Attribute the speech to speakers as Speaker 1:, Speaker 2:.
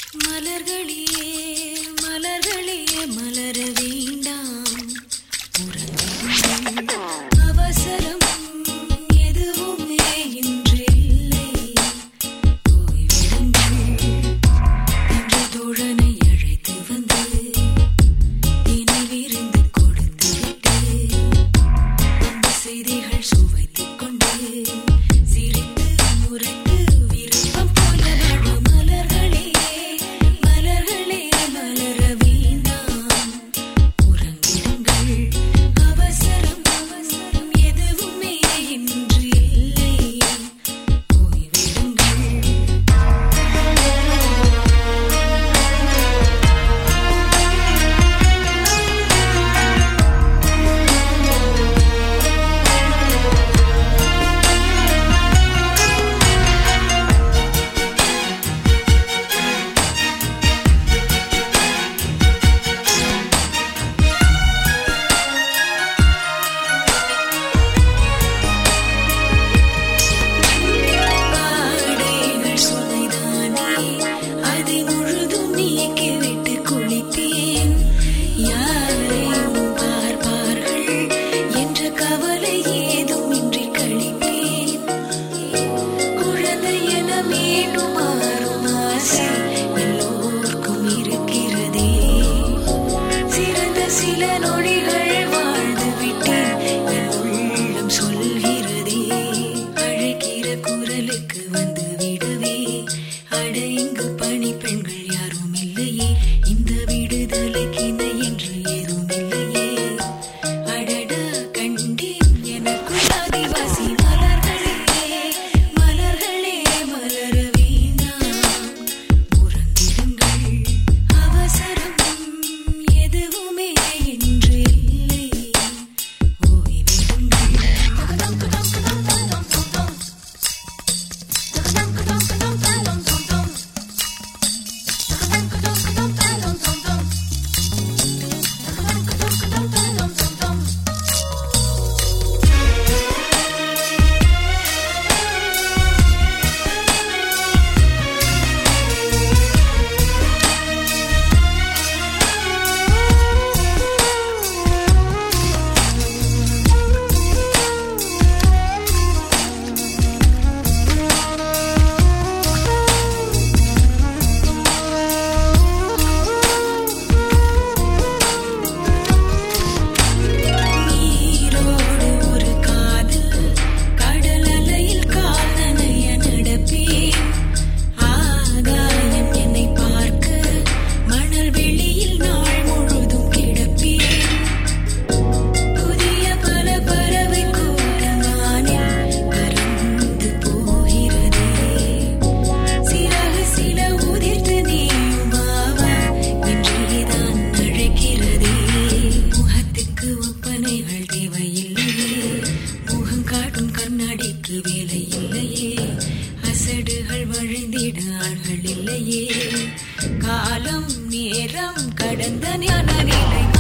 Speaker 1: மலர்களே மலர்களே மலர வேண்டாம் உறங்குங்கள். அவசரம் எதுவுமே இன்றில்லை. ஓய்வெடுங்கள் என்று தோழனை அழைத்து வந்து நினைவிருந்து கொடுத்து விட்டு அந்த செய்திகள் சுவைத்துக் கொண்டு சிரித்து முறைத்து விருப்பம் போல வாழ மலர்களே மலர்களே மலர வேண்டாம் உறங்கிடுங்கள். அவசரம் அவசரம் எதுவுமே இன்று இல்லை. ஓய்வெடுங்கள். ஆடைகள் சுமைதானே அதை முழுதும் நீக்கிவிட்டு குளித்தேன். யாரையும் பார்ப்பார்கள் என்ற கவலை ஏதும் இன்றி கழிப்பேன். குழந்தை என மீண்டும் மாறும் ஆசை எல்லோருக்கும் இருக்கிறதே. சிறந்த சில நொடிகள் வாழ்ந்து விட்டேன் என் உள்ளம் சொல்கிறதே. அழைக்கிற குரலுக்கு வந்து விடவே அட இங்கு பணி பெண்கள் யாரும் இல்லையே. இந்த விடுதலைக்கு இணை என்று ஏதும் இல்லையே. அடடா கண்டேன் எனக்குள் ஆதிவாசி மலர்களே மலர்களே மலர வேண்டாம் உறங்கிடுங்கள். அவசரம் எதுவுமே இன்று இல்லை. ஓய்வெடுங்கள். நீரோடு ஒரு காதல் கடல் அலையில் கால் நனைய நடப்பேன். ஆகாயம் என்னை பார்க்க மணல் வெளியில் நாள் முழுதும் கிடப்பேன். புதிய பல பறவை கூட்டம் வானில் பறந்து போகிறதே. சிறகு சில உதிர்த்து நீயும் வாவா என்றேதான் அழைக்கிறதே. முகத்துக்கு ஒப்பனைகள் தேவையில்லையே. முகம் காட்டும் கண்ணாடிக்கு வேலை இல்லையே. அசடுகள் வழிந்திட ஆள்கள் இல்லையே. காலம் நேரம் கடந்த ஞான நிலை